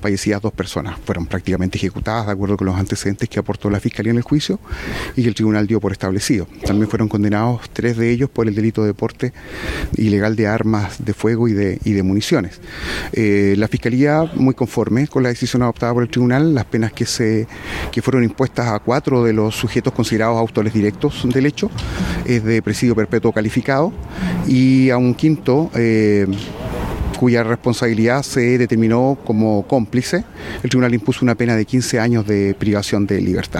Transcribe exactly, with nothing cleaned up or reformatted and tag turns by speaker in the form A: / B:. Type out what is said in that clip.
A: fallecidas dos personas. Fueron prácticamente ejecutadas de acuerdo con los antecedentes que aportó la Fiscalía en el juicio y que el tribunal dio por establecido. También fueron condenados tres de ellos por el delito de porte ilegal de armas de fuego y de, y de municiones. Eh, la Fiscalía, muy conforme con la decisión adoptada por el tribunal, las penas que, se, que fueron impuestas a cuatro de los sujetos considerados autores directos del hecho es de presidio perpetuo calificado, y a un quinto eh, cuya responsabilidad se determinó como cómplice, el tribunal impuso una pena de quince años de privación de libertad.